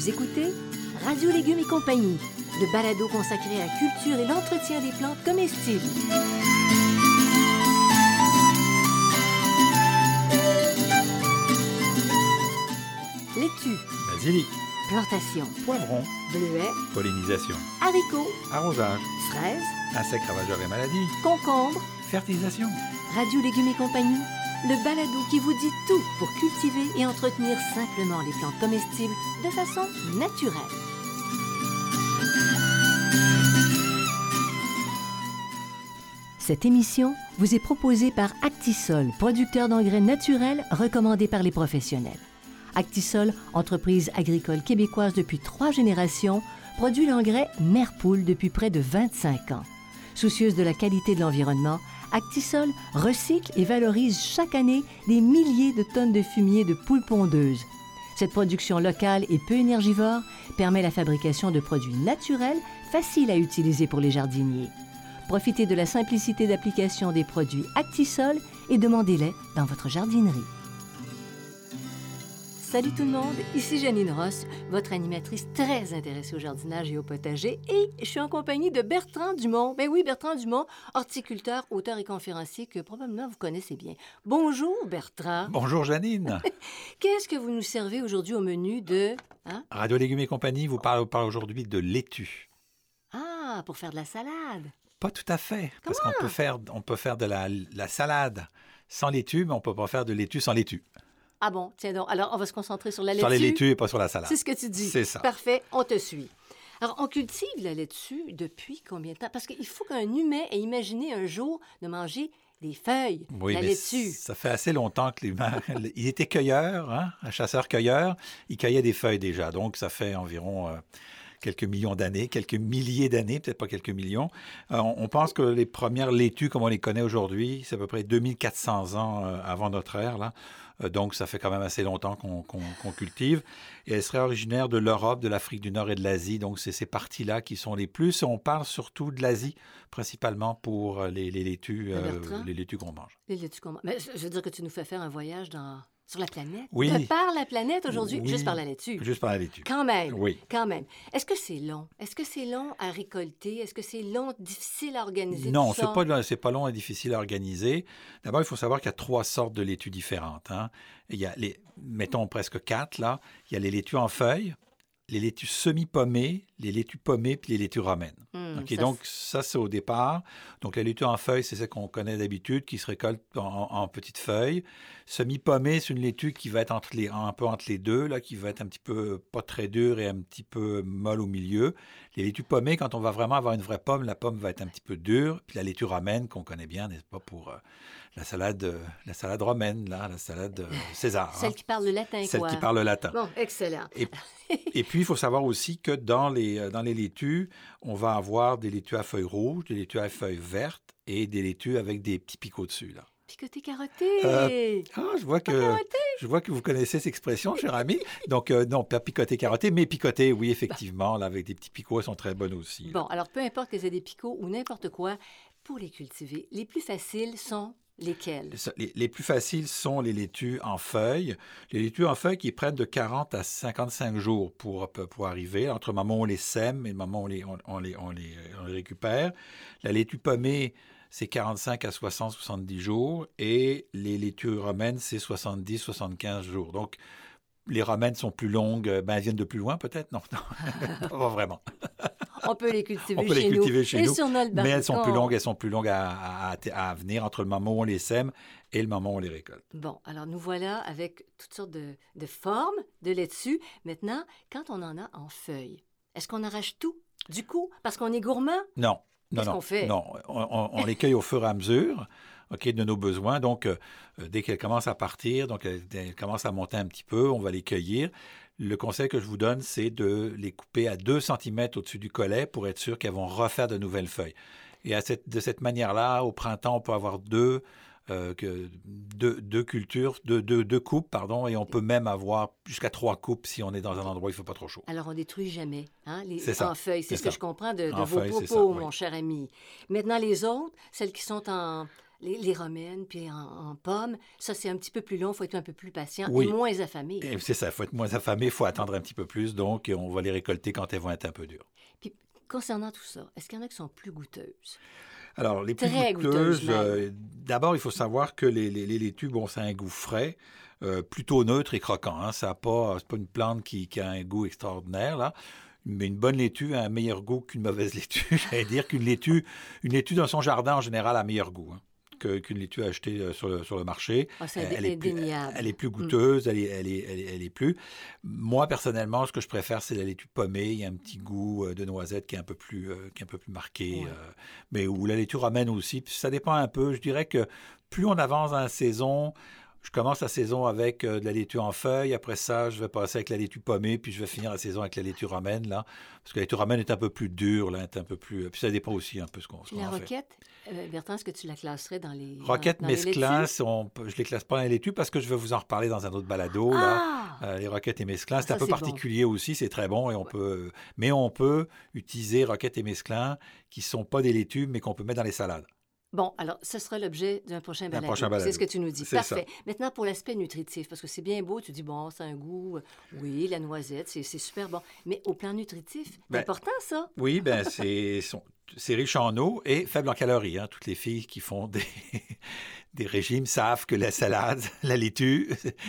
Vous écoutez Radio Légumes et compagnie, le balado consacré à la culture et l'entretien des plantes comestibles. Laitue, Basilic, plantation, poivron, bleuets, pollinisation, haricots, arrosage, fraises, insectes ravageurs et maladies, concombres. fertilisation. Radio Légumes et compagnie, le balado qui vous dit tout pour cultiver et entretenir simplement les plantes comestibles de façon naturelle. Cette émission vous est proposée par Actisol, producteur d'engrais naturels recommandé par les professionnels. Actisol, entreprise agricole québécoise depuis 3 générations, produit l'engrais Merpoule depuis près de 25 ans. Soucieuse de la qualité de l'environnement, Actisol recycle et valorise chaque année des milliers de tonnes de fumier de poules pondeuses. Cette production locale et peu énergivore permet la fabrication de produits naturels faciles à utiliser pour les jardiniers. Profitez de la simplicité d'application des produits Actisol et demandez-les dans votre jardinerie. Salut tout le monde, ici Janine Ross, votre animatrice très intéressée au jardinage et au potager, et je suis en compagnie de Bertrand Dumont. Ben oui, Bertrand Dumont, horticulteur, auteur et conférencier que probablement vous connaissez bien. Bonjour Bertrand. Bonjour Janine. Qu'est-ce que vous nous servez aujourd'hui au menu de... Hein? Radio Légumes et compagnie vous parle aujourd'hui de laitue. Ah, pour faire de la salade. Pas tout à fait, parce Comment? qu'on peut faire de la salade sans laitue, mais on ne peut pas faire de laitue sans laitue. Ah bon, tiens donc. Alors, on va se concentrer sur la laitue. Sur les laitues et pas sur la salade. C'est ce que tu dis. C'est ça. Parfait, on te suit. Alors, on cultive la laitue depuis combien de temps? Parce qu'il faut qu'un humain ait imaginé un jour de manger des feuilles, Oui, la mais laitue. ça fait assez longtemps que l'humain... Il était cueilleur, hein, un chasseur-cueilleur. Il cueillait des feuilles déjà, donc ça fait environ... quelques millions d'années, quelques milliers d'années, peut-être pas quelques millions. On pense que les premières laitues, comme on les connaît aujourd'hui, c'est à peu près 2400 ans avant notre ère, là. Donc, ça fait quand même assez longtemps qu'on cultive. Et elle serait originaire de l'Europe, de l'Afrique du Nord et de l'Asie. Donc, c'est ces parties-là qui sont les plus. On parle surtout de l'Asie, principalement pour les laitues qu'on mange. Les laitues qu'on mange. Mais je veux dire que tu nous fais faire un voyage sur la planète. Oui. De par la planète aujourd'hui, Oui. juste par la laitue. Juste par la laitue. Quand même. Oui. Quand même. Est-ce que c'est long? Est-ce que c'est long à récolter? Est-ce que c'est long, difficile à organiser? Non, tout ça? c'est pas long et difficile à organiser. D'abord, il faut savoir qu'il y a 3 sortes de laitues différentes. Hein. Il y a mettons presque 4, là. Il y a les laitues en feuilles, les laitues semi-pommées, les laitues pommées puis les laitues romaines. Okay, donc, ça, c'est au départ. Donc, la laitue en feuilles, c'est celle qu'on connaît d'habitude, qui se récolte en petites feuilles. Semi-pommée, c'est une laitue qui va être un peu entre les deux, là, qui va être un petit peu pas très dure et un petit peu molle au milieu. Les laitues pommées, quand on va vraiment avoir une vraie pomme, la pomme va être un petit peu dure. Puis la laitue romaine, qu'on connaît bien, n'est-ce pas, pour la salade romaine, là, la salade César. Celle qui parle le latin, Celle quoi. qui parle le latin. Bon, excellent. Et puis, il faut savoir aussi que dans les laitues, on va avoir des laitues à feuilles rouges, des laitues à feuilles vertes et des laitues avec des petits picots dessus, là. Picoté carotté. Je vois que vous connaissez cette expression, cher ami. Donc, non, pas picoté carotté, mais picoté, oui, effectivement, là, avec des petits picots, elles sont très bonnes aussi. Bon, alors, peu importe que c'est des picots ou n'importe quoi, pour les cultiver, les plus faciles sont... Lesquelles? Les plus faciles sont les laitues en feuilles. Les laitues en feuilles qui prennent de 40 à 55 jours pour arriver, entre le moment où on les sème et le moment où on les récupère. La laitue pommée, c'est 45 à 70 jours. Et les laitues romaines, c'est 70-75 jours. Donc, les romaines sont plus longues. Elles viennent de plus loin, peut-être? Non, pas vraiment. On peut les cultiver on peut les cultiver chez nous, sur notre balcon. Mais elles sont plus longues à venir entre le moment où on les sème et le moment où on les récolte. Bon, alors nous voilà avec toutes sortes de formes de laitue. Maintenant, quand on en a en feuilles, est-ce qu'on arrache tout du coup parce qu'on est gourmand? Non. Qu'est-ce qu'on fait? Non, on les cueille au fur et à mesure. De nos besoins. Donc, dès qu'elles commencent à partir, donc elles commencent à monter un petit peu, on va les cueillir. Le conseil que je vous donne, c'est de les couper à 2 cm au-dessus du collet pour être sûr qu'elles vont refaire de nouvelles feuilles. Et de cette manière-là, au printemps, on peut avoir deux cultures, deux coupes, pardon, et on peut même avoir jusqu'à 3 coupes si on est dans un endroit où il ne fait pas trop chaud. Alors, on détruit jamais, hein, en feuilles. C'est ce que je comprends de vos feuilles, propos, mon cher ami. Maintenant, les autres, celles qui sont les romaines, puis en pommes, ça, c'est un petit peu plus long, il faut être un peu plus patient Oui. et moins affamé. Et c'est ça, il faut être moins affamé, il faut attendre un petit peu plus, donc on va les récolter quand elles vont être un peu dures. Puis, concernant tout ça, est-ce qu'il y en a qui sont plus goûteuses? Alors, les plus Très goûteuses, goûteuses, même. d'abord, il faut savoir que les laitues, bon, ça a un goût frais, plutôt neutre et croquant. Hein. C'est pas une plante qui a un goût extraordinaire, là. Mais une bonne laitue a un meilleur goût qu'une mauvaise laitue. J'allais dire une laitue dans son jardin, en général, a un meilleur goût, hein, qu'une laitue achetée sur le marché. Ah, c'est Elle indéniable. est plus goûteuse, elle est plus... Moi, personnellement, ce que je préfère, c'est la laitue pommée. Il y a un petit goût de noisette qui est un peu plus marqué. Ouais. Mais où la laitue romaine aussi. Puis ça dépend un peu. Je dirais que plus on avance dans la saison... Je commence la saison avec de la laitue en feuilles. Après ça, je vais passer avec la laitue pommée, puis je vais finir la saison avec la laitue romaine, là. Parce que la laitue romaine est un peu plus dure, là, est un peu plus... Puis ça dépend aussi un peu ce qu'on Puis la en fait. roquette, Bertrand, est-ce que tu la classerais dans les Roquette dans les mesclin, laitues? je ne les classe pas dans les laitues parce que je vais vous en reparler dans un autre balado, là. Ah! Les roquettes et mesclins, c'est Ça, un peu c'est bon. particulier aussi, c'est très bon, et Ouais. mais on peut utiliser roquettes et mesclins qui ne sont pas des laitues, mais qu'on peut mettre dans les salades. Bon, alors, ce sera l'objet d'un prochain D'un balado. prochain C'est ce balado. que tu nous dis. C'est Parfait. ça. Maintenant, pour l'aspect nutritif, parce que c'est bien beau, tu dis, bon, c'est un goût, oui, la noisette, c'est super bon. Mais au plan nutritif, c'est Ben, important, ça. Oui, ben c'est riche en eau et faible en calories. Hein. Toutes les filles qui font des régimes savent que la salade, la laitue,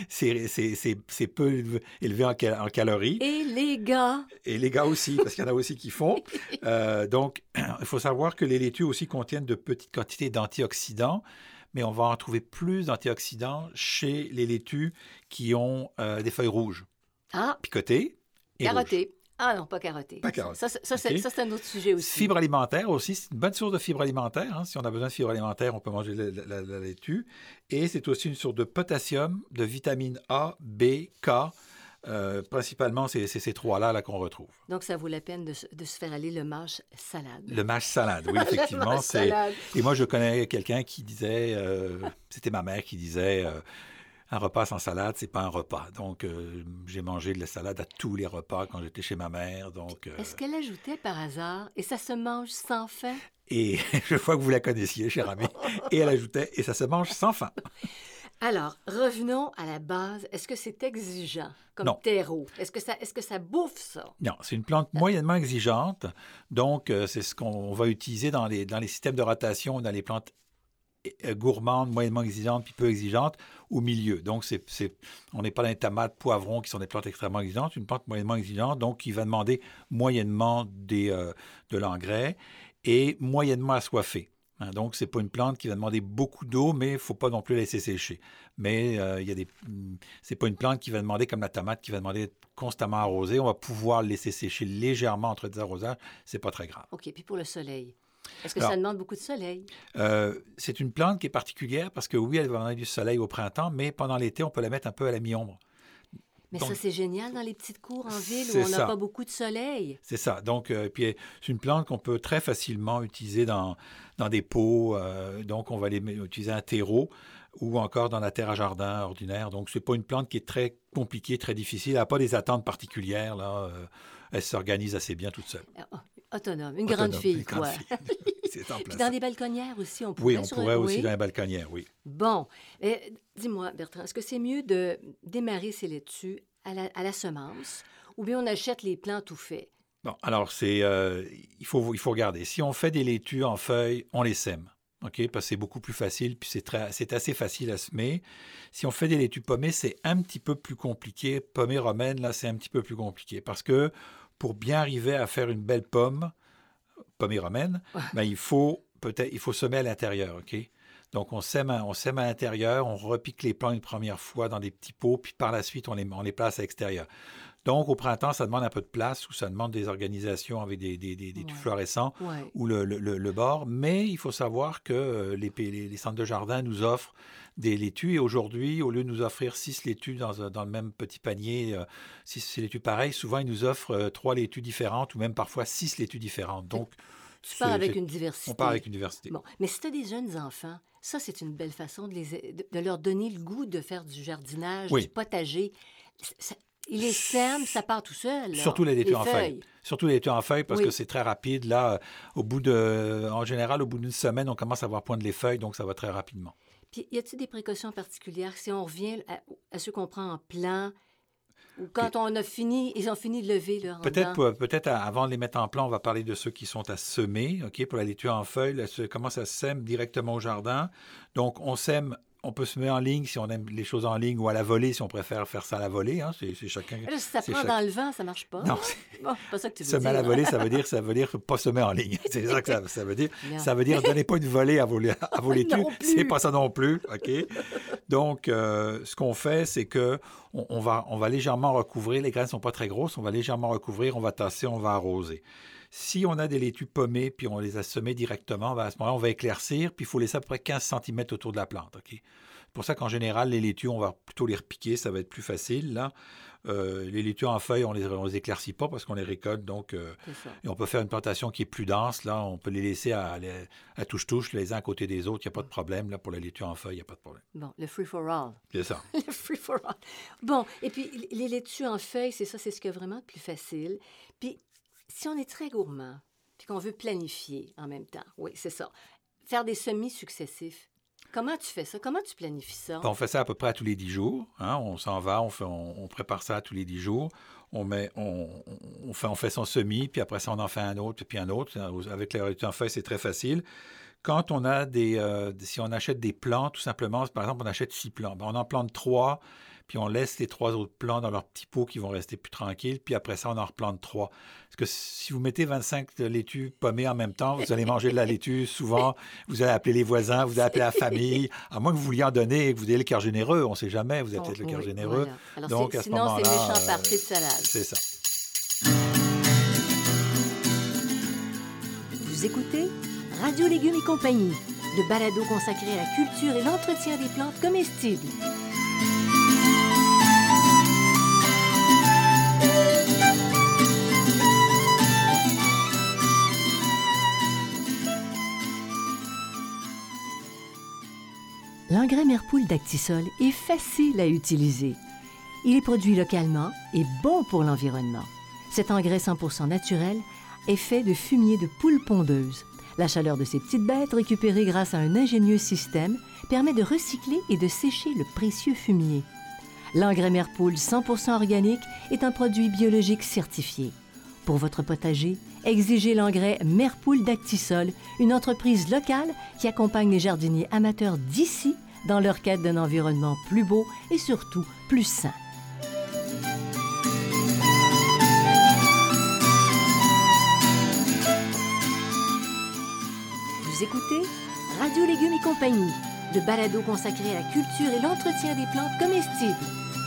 c'est peu élevé en calories. Et les gars, Et les gars aussi, parce qu'il y en a aussi qui font. Donc, il faut savoir que les laitues aussi contiennent de petites quantités d'antioxydants, mais on va en trouver plus d'antioxydants chez les laitues qui ont des feuilles rouges, ah, picotées et rouges. carotté. Ah non, pas carotté. Pas carottes. Ça, OK? c'est un autre sujet aussi. Fibres alimentaires aussi, c'est une bonne source de fibres alimentaires. Hein. Si on a besoin de fibres alimentaires, on peut manger la laitue. Et c'est aussi une source de potassium, de vitamine A, B, K. Principalement, c'est ces trois-là qu'on retrouve. Donc, ça vaut la peine de se faire aller le mâche salade. Le mâche salade, oui, Le effectivement. mâche salade. Et moi, je connais quelqu'un qui disait, c'était ma mère qui disait, un repas sans salade, c'est pas un repas. Donc, j'ai mangé de la salade à tous les repas quand j'étais chez ma mère. Donc, Est-ce qu'elle ajoutait par hasard, et ça se mange sans fin? et je vois que vous la connaissiez, cher ami. Et elle ajoutait, et ça se mange sans fin. Alors, revenons à la base. Est-ce que c'est exigeant comme Non. terreau? Est-ce que ça bouffe ça? Non, c'est une plante moyennement exigeante. Donc, c'est ce qu'on va utiliser dans les systèmes de rotation, dans les plantes gourmandes, moyennement exigeantes, puis peu exigeantes, au milieu. Donc, on n'est pas dans les tomates, poivrons, qui sont des plantes extrêmement exigeantes, une plante moyennement exigeante, donc qui va demander moyennement de l'engrais et moyennement assoiffée. Hein, donc, ce n'est pas une plante qui va demander beaucoup d'eau, mais il ne faut pas non plus la laisser sécher. Mais c'est pas une plante qui va demander, comme la tomate, qui va demander d'être constamment arrosée. On va pouvoir le laisser sécher légèrement entre des arrosages. Ce n'est pas très grave. OK. Puis pour le soleil, est-ce que Alors, ça demande beaucoup de soleil? C'est une plante qui est particulière parce que oui, elle va demander du soleil au printemps, mais pendant l'été, on peut la mettre un peu à la mi-ombre. Mais Donc, ça, c'est génial dans les petites cours en ville où c'est on n'a ça. pas beaucoup de soleil. C'est ça. Donc, puis c'est une plante qu'on peut très facilement utiliser dans des pots. Donc, on va utiliser un terreau ou encore dans la terre à jardin ordinaire. Donc, c'est pas une plante qui est très compliquée, très difficile. Elle n'a pas des attentes particulières, là. Elle s'organise assez bien toute seule. Autonome, une grande fille, une grande quoi. fille. C'est en Puis plein dans ça. les balconnières aussi, on pourrait. Oui, on pourrait aussi oui. dans les balconnières, oui. Bon. Dis-moi, Bertrand, est-ce que c'est mieux de démarrer ces laitues à la semence ou bien on achète les plants tout faits? Bon, alors, il faut regarder. Si on fait des laitues en feuilles, on les sème. OK? Parce que c'est beaucoup plus facile, puis c'est assez facile à semer. Si on fait des laitues pommées, c'est un petit peu plus compliqué. Pommée romaine, là, c'est un petit peu plus compliqué. Parce que pour bien arriver à faire une belle pommée romaine, ben, il faut semer à l'intérieur, OK? Donc, on sème à l'intérieur, on repique les plants une première fois dans des petits pots, puis par la suite, on les place à l'extérieur. Donc, au printemps, ça demande un peu de place ou ça demande des organisations avec des Ouais. fluorescents Ouais. ou le bord. Mais il faut savoir que les centres de jardin nous offrent des laitues. Et aujourd'hui, au lieu de nous offrir 6 laitues dans le même petit panier, 6 laitues pareilles, souvent, ils nous offrent 3 laitues différentes ou même parfois 6 laitues différentes. Donc, Tu pars avec une diversité. on part avec une diversité. Bon, mais si tu as des jeunes enfants, ça, c'est une belle façon de leur donner le goût de faire du jardinage, Oui. du potager. Il les sème, ça part tout seul. Là. Surtout les laitues en feuilles. feuilles. Surtout les laitues en feuilles parce Oui. que c'est très rapide. Là, en général, au bout d'une semaine, on commence à voir poindre les feuilles, donc ça va très rapidement. Puis, y a-t-il des précautions particulières si on revient à ceux qu'on prend en plan ou quand ils ont fini de lever leur Peut-être avant de les mettre en plan, on va parler de ceux qui sont à semer. Ok, pour la laitue en feuilles, comment ça se sème directement au jardin. Donc, on sème. On peut semer en ligne si on aime les choses en ligne ou à la volée si on préfère faire ça à la volée. Hein. C'est chacun. Là, si ça prend dans le vent, ça marche pas. Non, c'est pas ça que tu veux semer dire. à la volée, ça veut dire pas semer en ligne. C'est ça que ça veut dire. Non. Ça veut dire donnez pas une volée à vos laitues. C'est pas ça non plus. Ok. Donc, ce qu'on fait, c'est que on va légèrement recouvrir. Les graines sont pas très grosses. On va légèrement recouvrir. On va tasser. On va arroser. Si on a des laitues pommées puis on les a semées directement, à ce moment-là, on va éclaircir puis il faut laisser à peu près 15 cm autour de la plante. Okay? C'est pour ça qu'en général, les laitues, on va plutôt les repiquer, ça va être plus facile. Là. Les laitues en feuilles, on les éclaircit pas parce qu'on les récolte. Donc, et on peut faire une plantation qui est plus dense. Là, on peut les laisser à touche-touche, les uns à côté des autres. Il n'y a pas de problème. Là, pour la laitue en feuilles, il n'y a pas de problème. Bon, le free-for-all. C'est ça. Le free-for-all. Bon, et puis les laitues en feuilles, c'est ce qu'il y a vraiment de plus facile. Puis, si on est très gourmand, puis qu'on veut planifier en même temps, oui, c'est ça, faire des semis successifs, comment tu fais ça? Comment tu planifies ça? On fait ça à peu près à tous les 10 jours. Hein? On s'en va, on prépare ça à tous les 10 jours. On fait son semis, puis après ça, on en fait un autre, puis un autre. Avec la laitue en feuilles, c'est très facile. Quand on a si on achète des plants, tout simplement, par exemple, on achète 6 plants, on en plante 3, puis on laisse les 3 autres plants dans leurs petits pots qui vont rester plus tranquilles, puis après ça, on en replante 3. Parce que si vous mettez 25 laitues pommées en même temps, vous allez manger de la laitue, souvent, vous allez appeler les voisins, vous allez appeler la famille, à moins que vous vouliez en donner et que vous ayez le cœur généreux, on ne sait jamais, vous avez peut-être le cœur généreux. Voilà. Alors, donc, sinon, c'est méchant parti de salade. C'est ça. Vous écoutez Radio Légumes et compagnie, le balado consacré à la culture et l'entretien des plantes comestibles. L'engrais Merpoule d'Actisol est facile à utiliser. Il est produit localement et bon pour l'environnement. Cet engrais 100% naturel est fait de fumier de poules pondeuses. La chaleur de ces petites bêtes, récupérée grâce à un ingénieux système, permet de recycler et de sécher le précieux fumier. L'engrais Merpoule 100% organique est un produit biologique certifié. Pour votre potager, exigez l'engrais Merpoule d'Actisol, une entreprise locale qui accompagne les jardiniers amateurs d'ici dans leur quête d'un environnement plus beau et surtout plus sain. Vous écoutez Radio Légumes et compagnie, le balado consacré à la culture et l'entretien des plantes comestibles.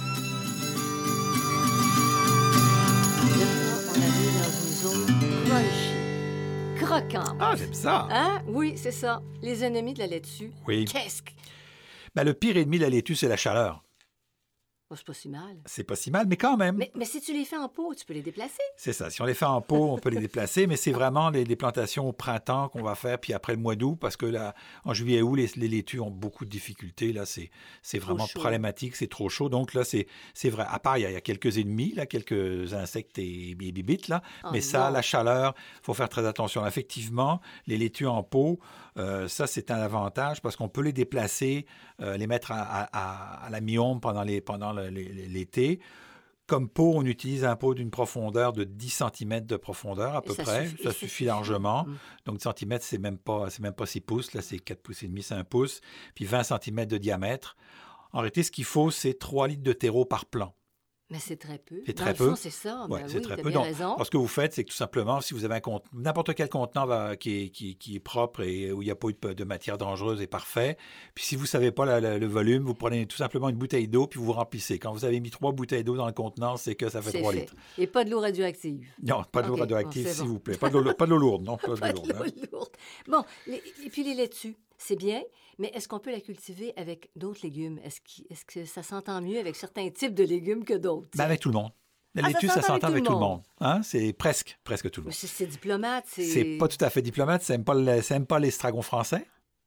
On arrive dans une zone crunchy, croquante. Ah, j'aime ça! Hein? Oui, c'est ça. Les ennemis de la laitue. Oui. Qu'est-ce que... Ben, le pire ennemi de la laitue, c'est la chaleur. Oh, c'est pas si mal. C'est pas si mal, mais quand même. Mais si tu les fais en pot, tu peux les déplacer. C'est ça. Si on les fait en pot, on peut les déplacer, mais c'est vraiment les plantations au printemps qu'on va faire, puis après le mois d'août, parce que là, en juillet et août, les laitues ont beaucoup de difficultés. Là, c'est vraiment problématique, c'est trop chaud. Donc là, c'est vrai. À part, il y a quelques ennemis, là, quelques insectes et bibites, là. Mais ça, la chaleur, il faut faire très attention. Effectivement, les laitues en pot, ça, c'est un avantage parce qu'on peut les déplacer, les mettre à la mi-ombre pendant l'été. Comme pot, on utilise un pot d'une profondeur de 10 cm de profondeur à peu près. Ça suffit largement. Donc 10 cm, c'est même pas 6 pouces. Là, c'est 4 pouces et demi, c'est 1 pouce. Puis 20 cm de diamètre. En réalité, ce qu'il faut, c'est 3 litres de terreau par plant. Mais c'est très peu. C'est très peu. C'est ça. Ouais, ben c'est oui, très t'as peu. bien Donc, raison. ce que vous faites, c'est que tout simplement, si vous avez n'importe quel contenant qui est propre et où il n'y a pas de matière dangereuse est parfait. Puis si vous ne savez pas le volume, vous prenez tout simplement une bouteille d'eau puis vous remplissez. Quand vous avez mis 3 bouteilles d'eau dans le contenant, c'est que ça fait 3 litres. Et pas de l'eau radioactive. Non, pas de l'eau radioactive, s'il vous plaît. Pas de l'eau lourde, non. Pas de l'eau lourde. Bon, et puis les laitues, c'est bien, mais est-ce qu'on peut la cultiver avec d'autres légumes? Est-ce que ça s'entend mieux avec certains types de légumes que d'autres? Ben avec tout le monde. La laitue, ça s'entend avec tout le monde. Hein? C'est presque tout le monde. C'est diplomate. C'est pas tout à fait diplomate. Ça n'aime pas l'estragon français.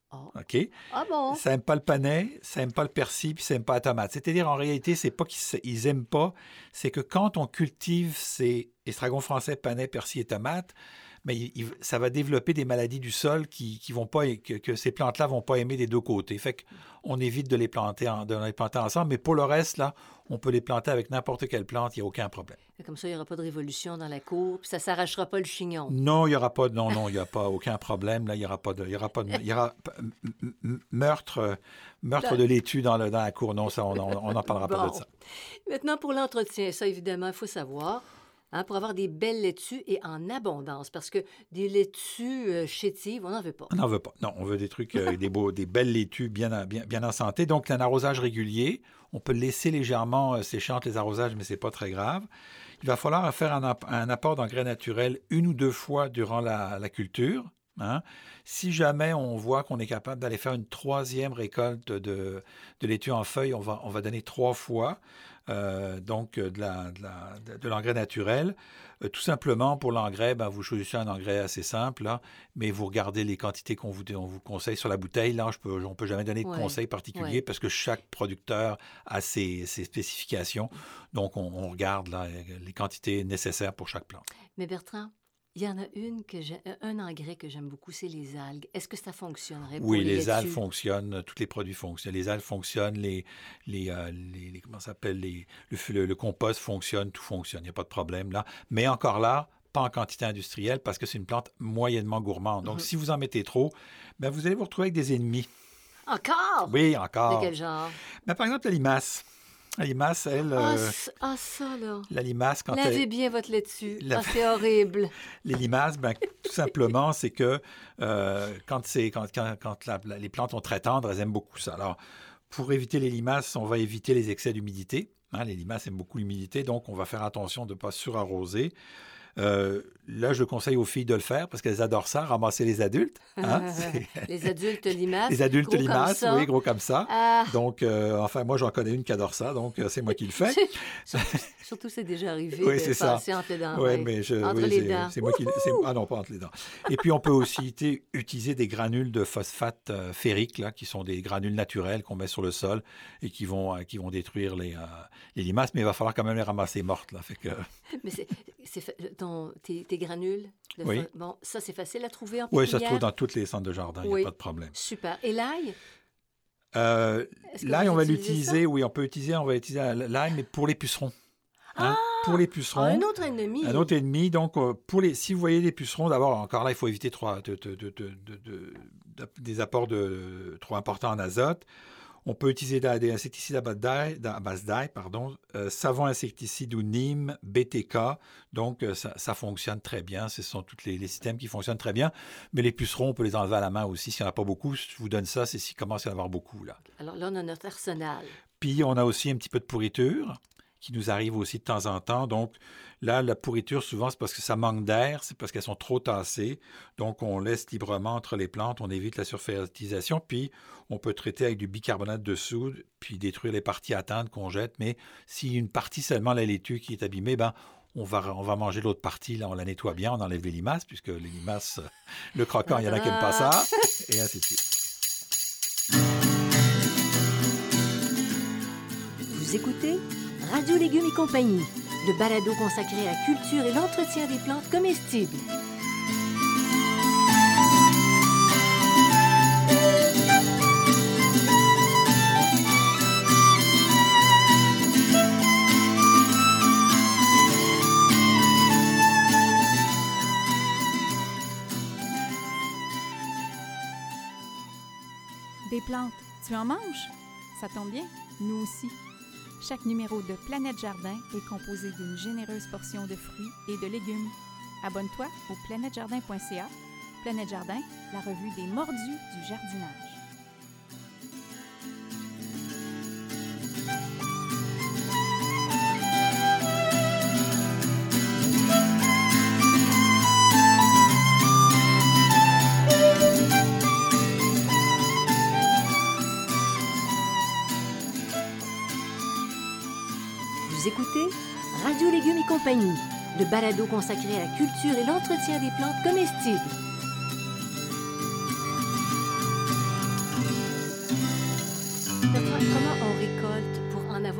Oh. OK? Ah bon? Ça n'aime pas le panais, ça n'aime pas le persil, puis ça n'aime pas la tomate. C'est-à-dire, en réalité, c'est pas qu'ils n'aiment pas, c'est que quand on cultive ces estragon français, panais, persil et tomates, mais ça va développer des maladies du sol qui vont pas, que ces plantes-là vont pas aimer des deux côtés. Fait qu'on évite de les planter ensemble, mais pour le reste, là, on peut les planter avec n'importe quelle plante, il n'y a aucun problème. Comme ça, il n'y aura pas de révolution dans la cour, puis ça ne s'arrachera pas le chignon. Non, il n'y aura pas, il n'y a pas aucun problème. Là, il y aura meurtre de laitue dans la cour. Non, ça, on n'en parlera pas de ça. Maintenant, pour l'entretien, ça, évidemment, il faut savoir, pour avoir des belles laitues et en abondance, parce que des laitues chétives, on n'en veut pas. On n'en veut pas. Non, on veut des trucs, des belles laitues bien en santé. Donc, un arrosage régulier. On peut laisser légèrement sécher entre les arrosages, mais ce n'est pas très grave. Il va falloir faire un apport d'engrais naturel 1 ou 2 fois durant la culture. Hein? Si jamais on voit qu'on est capable d'aller faire une 3e récolte de laitue en feuilles, on va donner 3 fois de l'engrais naturel. Tout simplement, pour l'engrais, vous choisissez un engrais assez simple, là, mais vous regardez les quantités on vous conseille sur la bouteille. Là, on ne peut jamais donner de conseils particuliers parce que chaque producteur a ses spécifications. Donc, on regarde là, les quantités nécessaires pour chaque plante. Mais Bertrand, il y en a un engrais que j'aime beaucoup, c'est les algues. Est-ce que ça fonctionnerait pour les laitues? Oui, les algues fonctionnent, tous les produits fonctionnent. Les algues fonctionnent, comment ça s'appelle, le compost fonctionne, tout fonctionne, il n'y a pas de problème là. Mais encore là, pas en quantité industrielle parce que c'est une plante moyennement gourmande. Donc, si vous en mettez trop, vous allez vous retrouver avec des ennemis. Encore? Oui, encore. De quel genre? Par exemple, la limace. La limace, elle... ça, là. La limace, quand Lavez bien votre laitue. C'est horrible. Les limaces, tout simplement, c'est que quand les plantes sont très tendres, elles aiment beaucoup ça. Alors, pour éviter les limaces, on va éviter les excès d'humidité. Hein, les limaces aiment beaucoup l'humidité, donc on va faire attention de ne pas surarroser. Là, je conseille aux filles de le faire parce qu'elles adorent ça, ramasser les adultes. Hein? Les adultes limaces. Les adultes limaces, oui, gros comme ça. Ah. Donc, moi, j'en connais une qui adore ça, donc c'est moi qui le fais. Surtout, c'est déjà arrivé de passer entre les dents. Entre les dents. C'est moi qui... Ah non, pas entre les dents. Et puis, on peut aussi utiliser des granules de phosphate ferrique, là, qui sont des granules naturels qu'on met sur le sol et qui vont détruire les limaces, mais il va falloir quand même les ramasser mortes. Là, fait que... Mais tes granules, oui. Bon, ça, c'est facile à trouver en pépinière? Oui, ça se trouve dans tous les centres de jardin, il n'y a pas de problème. Super. Et l'ail? L'ail, on va l'utiliser, oui, on va utiliser l'ail, mais pour les pucerons. Hein? Pour les pucerons. Un autre ennemi. Un autre ennemi. Donc, si vous voyez des pucerons, d'abord, encore là, il faut éviter des apports trop importants en azote. On peut utiliser des insecticides à base d'ail, savon insecticide ou Nîmes, BTK. Donc, ça fonctionne très bien. Ce sont tous les systèmes qui fonctionnent très bien. Mais les pucerons, on peut les enlever à la main aussi. S'il n'y en a pas beaucoup, je vous donne ça, c'est s'il commence à y en avoir beaucoup. Là. Alors là, on a notre arsenal. Puis, on a aussi un petit peu de pourriture qui nous arrive aussi de temps en temps. Donc, là, la pourriture, souvent, c'est parce que ça manque d'air, c'est parce qu'elles sont trop tassées. Donc, on laisse librement entre les plantes, on évite la surfertilisation, puis on peut traiter avec du bicarbonate de soude, puis détruire les parties atteintes qu'on jette. Mais si une partie seulement, la laitue qui est abîmée, on va manger l'autre partie, là, on la nettoie bien, on enlève les limaces, puisque les limaces, le croquant, il y en a qui n'aiment pas ça, et ainsi de suite. Vous écoutez Radio Légumes et compagnie, le balado consacré à la culture et l'entretien des plantes comestibles. Des plantes, tu en manges? Ça tombe bien, nous aussi. Chaque numéro de Planète Jardin est composé d'une généreuse portion de fruits et de légumes. Abonne-toi au planètejardin.ca. Planète Jardin, la revue des mordus du jardinage. Vous écoutez Radio Légumes et compagnie, le balado consacré à la culture et l'entretien des plantes comestibles.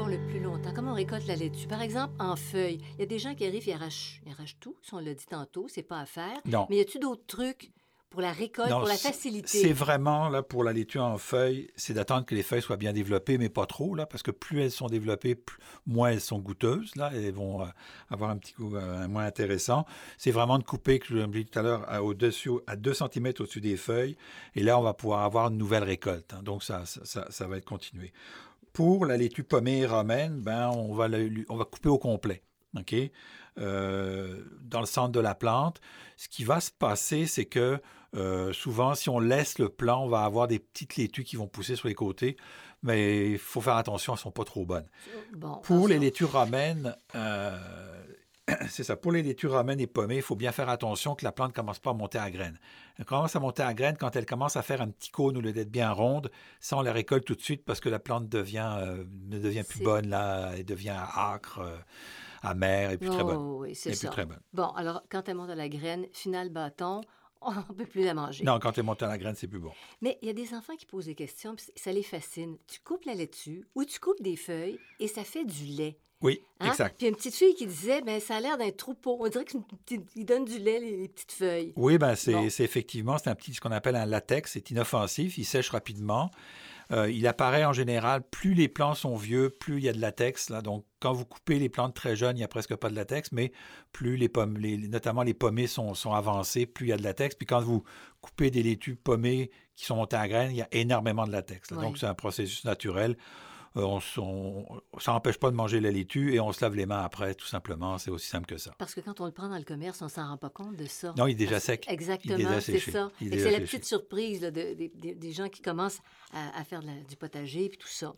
le plus longtemps? Comment on récolte la laitue? Par exemple, en feuilles. Il y a des gens qui arrivent, ils arrachent tout. Si on l'a dit tantôt, c'est pas à faire. Non. Mais y a-tu d'autres trucs pour la récolte, pour la facilité? C'est vraiment, là, pour la laitue en feuilles, c'est d'attendre que les feuilles soient bien développées, mais pas trop, là, parce que plus elles sont développées, moins elles sont goûteuses, là. Elles vont avoir un petit goût moins intéressant. C'est vraiment de couper, que je vous l'ai dit tout à l'heure, à 2 cm au-dessus des feuilles. Et là, on va pouvoir avoir une nouvelle récolte. Hein. Donc, ça va être continué. Pour la laitue pommée romaine, on va couper au complet. OK? Dans le centre de la plante, ce qui va se passer, c'est que souvent, si on laisse le plant, on va avoir des petites laitues qui vont pousser sur les côtés, mais il faut faire attention, elles ne sont pas trop bonnes. Bon, pour les laitues romaines, c'est ça. Pour les laitues romaines et pommées, il faut bien faire attention que la plante ne commence pas à monter à graines. Elle commence à monter à graines quand elle commence à faire un petit cône au lieu d'être bien ronde. Ça, on la récolte tout de suite parce que la plante ne devient plus bonne, là, elle devient âcre. Amère et puis très bonne. Oui, c'est ça. Très bonne. Bon, alors, quand elle monte à la graine, final bâton, on ne peut plus la manger. Non, quand elle monte à la graine, c'est plus bon. Mais il y a des enfants qui posent des questions, puis ça les fascine. Tu coupes la laitue ou tu coupes des feuilles et ça fait du lait. Oui, exact. Puis une petite fille qui disait, ça a l'air d'un troupeau. On dirait qu'ils donnent du lait, les petites feuilles. Oui, c'est effectivement, c'est ce qu'on appelle un latex. C'est inoffensif, il sèche rapidement. Il apparaît en général, plus les plants sont vieux, plus il y a de latex. Là. Donc, quand vous coupez les plantes très jeunes, il n'y a presque pas de latex, mais plus notamment les pommées sont avancées, plus il y a de latex. Puis quand vous coupez des laitues pommées qui sont montées à graines, il y a énormément de latex. Donc, c'est un processus naturel. Ça n'empêche pas de manger la laitue et on se lave les mains après, tout simplement. C'est aussi simple que ça. Parce que quand on le prend dans le commerce, on ne s'en rend pas compte de ça. Non, il est déjà sec. Exactement, c'est ça. C'est la petite surprise là, des gens qui commencent à faire du potager et tout ça.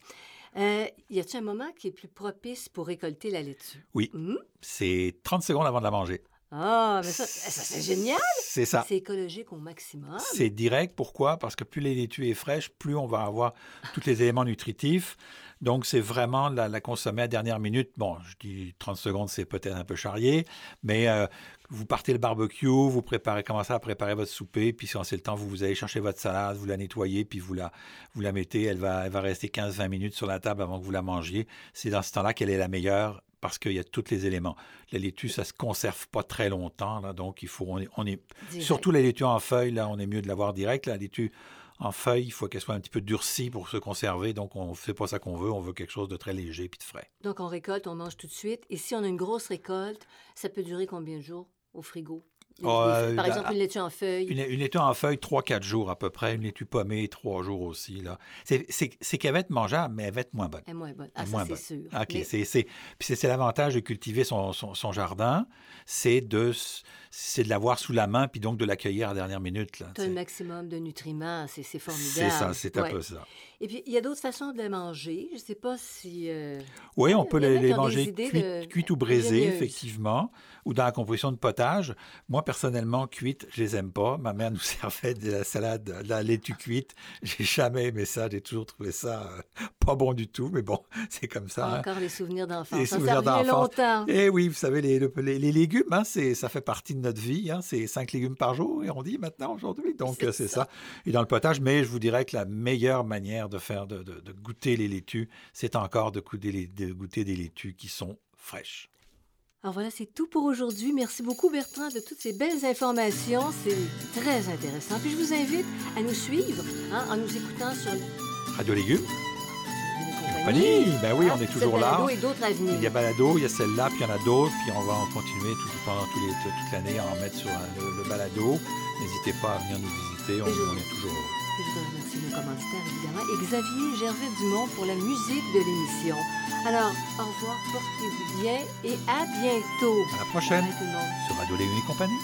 Y a-t-il un moment qui est plus propice pour récolter la laitue? Oui, c'est 30 secondes avant de la manger. Ah, mais ça c'est génial! C'est ça. C'est écologique au maximum. C'est direct. Pourquoi? Parce que plus la laitue est fraîche, plus on va avoir tous les éléments nutritifs. Donc, c'est vraiment la consommer à dernière minute. Bon, je dis 30 secondes, c'est peut-être un peu charrié, mais vous partez le barbecue, vous commencez à préparer votre souper, puis si c'est le temps, vous allez chercher votre salade, vous la nettoyez, puis vous la mettez. Elle va rester 15-20 minutes sur la table avant que vous la mangiez. C'est dans ce temps-là qu'elle est la meilleure, parce qu'il y a tous les éléments. La laitue, ça ne se conserve pas très longtemps, là, donc surtout la laitue en feuilles, là, on est mieux de l'avoir direct. La laitue en feuilles, il faut qu'elle soit un petit peu durcie pour se conserver, donc on ne fait pas ça qu'on veut, on veut quelque chose de très léger puis de frais. Donc on récolte, on mange tout de suite, et si on a une grosse récolte, ça peut durer combien de jours au frigo? Par exemple, une laitue en feuille. Une laitue en feuille, 3-4 jours à peu près. Une laitue pommée, 3 jours aussi. Là. C'est qu'elle va être mangeable, mais elle va être moins bonne. Elle est moins bonne. Ah, ça, c'est sûr. OK. Puis c'est l'avantage de cultiver son jardin, c'est de l'avoir sous la main, puis donc de l'accueillir à la dernière minute. Tu as le maximum de nutriments, c'est formidable. C'est ça, c'est un peu ça. Et puis, il y a d'autres façons de les manger. Je ne sais pas si... Oui, on peut les manger cuites ou braisées, effectivement, ou dans la composition de potage. Moi, personnellement, cuites, je les aime pas. Ma mère nous servait de la salade, de la laitue cuite. J'ai jamais aimé ça. J'ai toujours trouvé ça pas bon du tout. Mais bon, c'est comme ça. Encore les souvenirs d'enfance. Les souvenirs d'enfance. Longtemps. Et oui, vous savez, les légumes, ça fait partie de notre vie. C'est 5 légumes par jour, et on dit maintenant, aujourd'hui. Donc, c'est ça. Et dans le potage, mais je vous dirais que la meilleure manière de goûter les laitues, c'est encore de goûter des laitues qui sont fraîches. Alors voilà, c'est tout pour aujourd'hui. Merci beaucoup, Bertrand, de toutes ces belles informations. C'est très intéressant. Puis je vous invite à nous suivre en nous écoutant sur Radio Légumes. Compagnie. Ben oui, on est toujours là. Et d'autres à venir. Il y a Balado, il y a celle-là, puis il y en a d'autres, puis on va en continuer pendant toute l'année à en mettre sur le Balado. N'hésitez pas à venir nous visiter, on est toujours heureux. Je voudrais remercier nos commanditaires, évidemment, et Xavier Gervais-Dumont pour la musique de l'émission. Alors, au revoir, portez-vous bien et à bientôt. À la prochaine. Bye, tout le monde. Sur Radio Légumes et compagnie.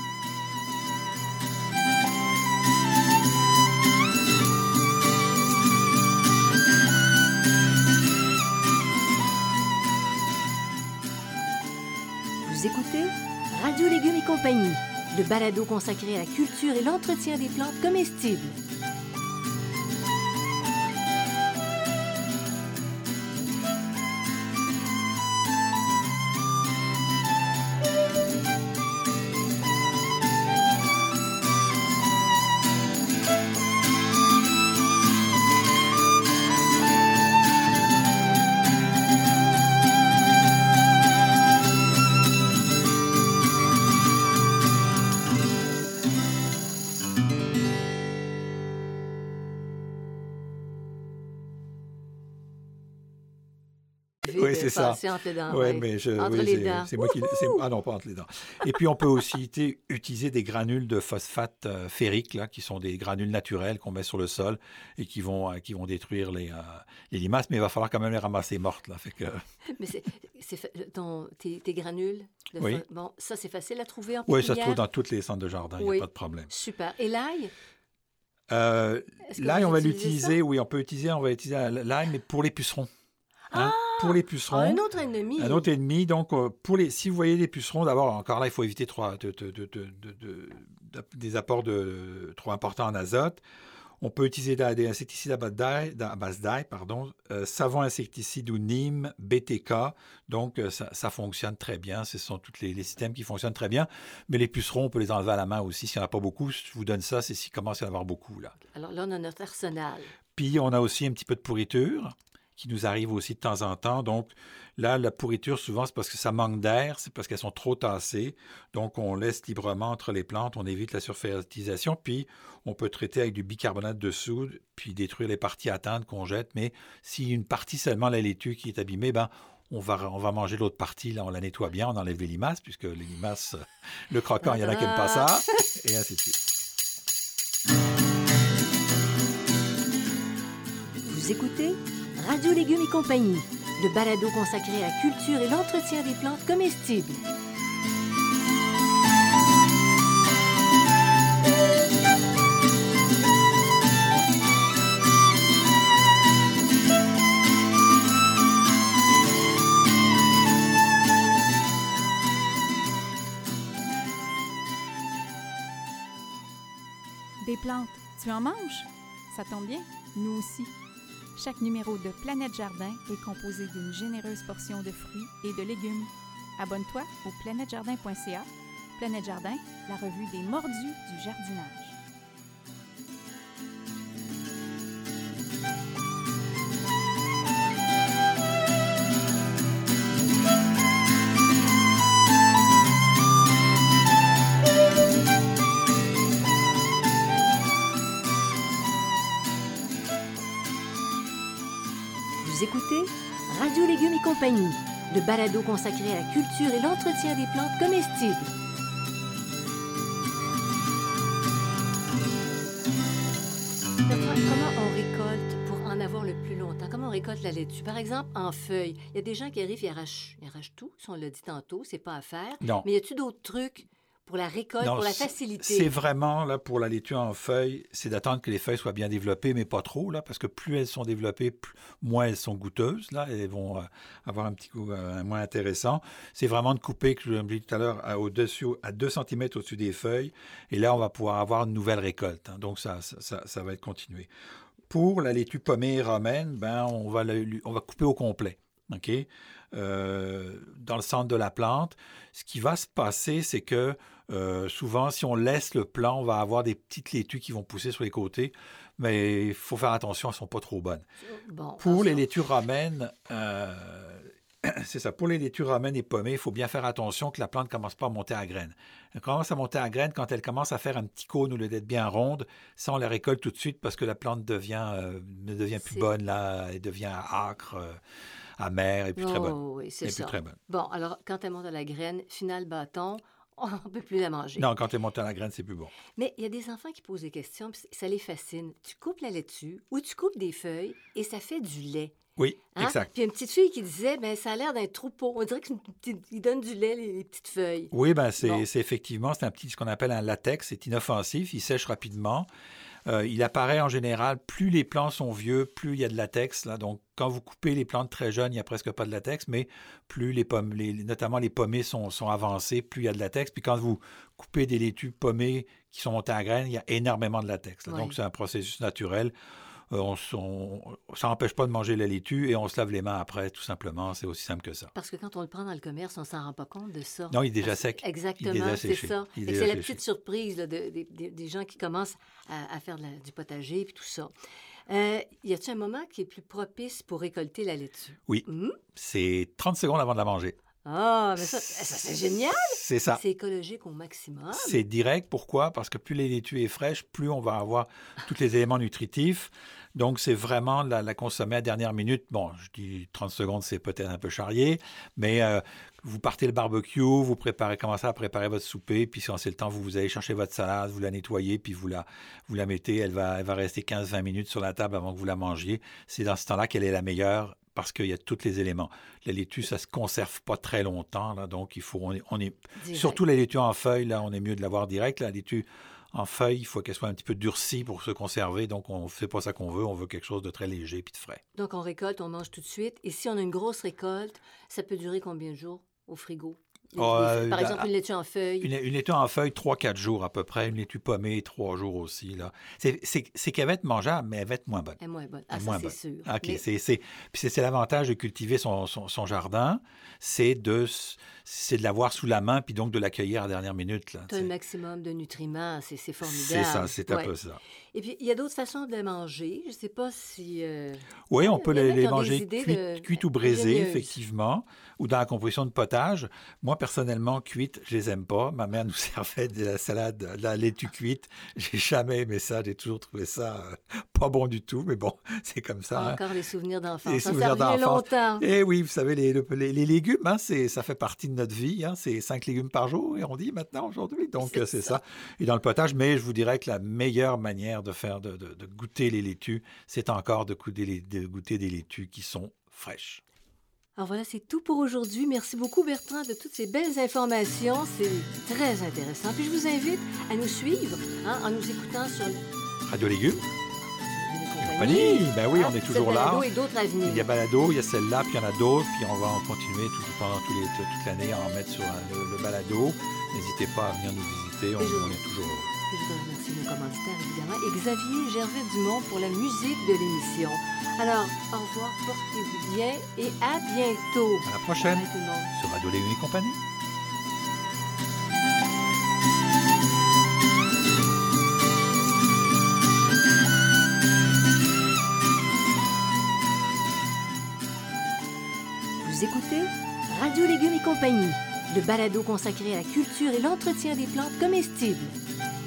Vous écoutez Radio Légumes et compagnie, le balado consacré à la culture et l'entretien des plantes comestibles. enlever, Oui, de c'est ça. passer entre les dents. Ouais, Ouais. mais Entre oui, les dents. c'est moi qui... Ah non, pas entre les dents. Et puis, on peut aussi utiliser des granules de phosphate ferrique, là, qui sont des granules naturels qu'on met sur le sol et qui vont détruire les limaces, mais il va falloir quand même les ramasser mortes. Là, fait que... Mais tes granules, Oui. bon, ça, c'est facile à trouver en Oui, pépinière? ça se trouve dans tous les centres de jardin, il n'y Oui. a pas de problème. Super. Et l'ail? Est-ce que L'ail, vous on va utilisez l'utiliser, oui, on va utiliser l'ail, mais pour les pucerons. Hein? Pour les pucerons. Un autre ennemi. Un autre ennemi. Donc, si vous voyez des pucerons, d'abord, encore là, il faut éviter des apports trop importants en azote. On peut utiliser des insecticides à base d'ail, savon insecticide ou Nîmes, BTK. Donc, ça fonctionne très bien. Ce sont tous les systèmes qui fonctionnent très bien. Mais les pucerons, on peut les enlever à la main aussi. S'il n'y en a pas beaucoup, je vous donne ça, c'est s'il commence à y en avoir beaucoup. Là. Alors là, on a notre arsenal. Puis, on a aussi un petit peu de pourriture qui nous arrive aussi de temps en temps. Donc, là, la pourriture, souvent, c'est parce que ça manque d'air, c'est parce qu'elles sont trop tassées. Donc, on laisse librement entre les plantes, on évite la surfertilisation, puis on peut traiter avec du bicarbonate de soude, puis détruire les parties atteintes qu'on jette. Mais si une partie seulement, la laitue qui est abîmée, on va manger l'autre partie, là, on la nettoie bien, on enlève les limaces, puisque les limaces, le croquant, il y en a qui n'aiment pas ça, et ainsi de suite. Vous écoutez Radio Légumes et compagnie, le balado consacré à la culture et l'entretien des plantes comestibles. Des plantes, tu en manges? Ça tombe bien, nous aussi. Chaque numéro de Planète Jardin est composé d'une généreuse portion de fruits et de légumes. Abonne-toi au planètejardin.ca. Planète Jardin, la revue des mordus du jardinage. Vous écoutez Radio Légumes et compagnie, le balado consacré à la culture et l'entretien des plantes comestibles. Comment on récolte pour en avoir le plus longtemps? Comment on récolte la laitue? Par exemple, en feuilles. Il y a des gens qui arrivent, ils arrachent tout. Si on l'a dit tantôt, c'est pas à faire. Non. Mais y a-tu d'autres trucs pour la récolte, Non, pour la facilité? C'est vraiment, là, pour la laitue en feuilles, c'est d'attendre que les feuilles soient bien développées, mais pas trop, là, parce que plus elles sont développées, moins elles sont goûteuses, là, elles vont avoir un petit goût moins intéressant. C'est vraiment de couper, que je vous l'ai dit tout à l'heure, à 2 cm au-dessus des feuilles, et là, on va pouvoir avoir une nouvelle récolte. Hein. Donc, ça va être continué. Pour la laitue pommée romaine, on va couper au complet. OK? Dans le centre de la plante, ce qui va se passer, c'est que souvent, si on laisse le plant, on va avoir des petites laitues qui vont pousser sur les côtés, mais il faut faire attention, elles ne sont pas trop bonnes. Bon, Pour les laitues romaines, c'est ça. Pour les laitues romaines et pommées, il faut bien faire attention que la plante ne commence pas à monter à graines. Elle commence à monter à graines quand elle commence à faire un petit cône ou d'être bien ronde. Ça, on la récolte tout de suite parce que la plante ne devient plus bonne, là, elle devient âcre. Amère et puis très bonne. Oui, c'est ça. Très bonne. Bon, alors, quand elle monte à la graine, final bâton, on ne peut plus la manger. Non, quand elle monte à la graine, c'est plus bon. Mais il y a des enfants qui posent des questions, puis ça les fascine. Tu coupes la laitue ou tu coupes des feuilles et ça fait du lait. Oui, hein? exact. Puis une petite fille qui disait, ça a l'air d'un troupeau. On dirait qu'ils donnent du lait, les petites feuilles. Oui, c'est effectivement, ce qu'on appelle un latex. C'est inoffensif, il sèche rapidement. Il apparaît en général, plus les plants sont vieux, plus il y a de latex. Là. Donc, quand vous coupez les plantes très jeunes, il n'y a presque pas de latex, mais plus notamment les pommées sont avancées, plus il y a de latex. Puis quand vous coupez des laitues pommées qui sont montées à graines, il y a énormément de latex. Là. Oui. Donc, c'est un processus naturel. Ça n'empêche pas de manger la laitue et on se lave les mains après, tout simplement. C'est aussi simple que ça. Parce que quand on le prend dans le commerce, on ne s'en rend pas compte de ça. Non, il est déjà sec. Exactement, c'est ça. C'est la petite surprise là, des gens qui commencent à faire du potager et tout ça. Y a-t-il un moment qui est plus propice pour récolter la laitue? Oui, c'est 30 secondes avant de la manger. Ah, mais ça c'est génial! C'est ça. C'est écologique au maximum. C'est direct. Pourquoi? Parce que plus la laitue est fraîche, plus on va avoir tous les éléments nutritifs. Donc, c'est vraiment la consommer à dernière minute. Bon, je dis 30 secondes, c'est peut-être un peu charrié, mais vous partez le barbecue, vous commencez à préparer votre souper, puis si c'est le temps, vous allez chercher votre salade, vous la nettoyez, puis vous la mettez. Elle va rester 15-20 minutes sur la table avant que vous la mangiez. C'est dans ce temps-là qu'elle est la meilleure parce qu'il y a tous les éléments. La laitue, ça ne se conserve pas très longtemps, là, donc surtout la laitue en feuille, là, on est mieux de l'avoir direct. La laitue en feuille, il faut qu'elle soit un petit peu durcie pour se conserver, donc on ne fait pas ça qu'on veut, on veut quelque chose de très léger puis de frais. Donc on récolte, on mange tout de suite, et si on a une grosse récolte, ça peut durer combien de jours au frigo? Par exemple, une laitue en feuille. Une laitue en feuille, 3-4 jours à peu près. Une laitue pommée, 3 jours aussi. Là. C'est qu'elle va être mangeable, mais elle va être moins bonne. Elle est moins bonne. Ah, ça, c'est sûr. OK. Mais... c'est l'avantage de cultiver son jardin, c'est de l'avoir sous la main, puis donc de l'accueillir à la dernière minute. Tu as un maximum de nutriments, c'est formidable. C'est ça, c'est un peu ça. Et puis, il y a d'autres façons de les manger. Je ne sais pas si... Oui, on peut les manger cuites ou braisées, effectivement, ou dans la composition de potage. Moi, personnellement, cuites, je les aime pas. Ma mère nous servait de la salade, de la laitue cuite. J'ai jamais aimé ça. J'ai toujours trouvé ça pas bon du tout. Mais bon, c'est comme ça. Encore les souvenirs d'enfance. Les souvenirs d'enfance. Longtemps. Et oui, vous savez, les légumes, hein, ça fait partie de notre vie. Hein, c'est 5 légumes par jour, et on dit maintenant, aujourd'hui. Donc, c'est ça. Et dans le potage, mais je vous dirais que la meilleure manière de goûter les laitues, c'est encore de goûter des laitues qui sont fraîches. Alors voilà, c'est tout pour aujourd'hui. Merci beaucoup, Bertrand, de toutes ces belles informations. C'est très intéressant. Puis je vous invite à nous suivre en nous écoutant sur Radio Légumes. Compagnie. Ben oui, on est toujours là. Et d'autres à venir. Il y a Balado, il y a celle-là, puis il y en a d'autres, puis on va en continuer pendant toute l'année à en mettre sur le Balado. N'hésitez pas à venir nous visiter, on est toujours heureux. Je voudrais remercier nos commanditaires, évidemment, et Xavier Gervais-Dumont pour la musique de l'émission. Alors, au revoir, portez-vous bien et à bientôt. À la prochaine, tout le monde. Sur Radio Légumes et Compagnie. Vous écoutez Radio Légumes et Compagnie, le balado consacré à la culture et l'entretien des plantes comestibles.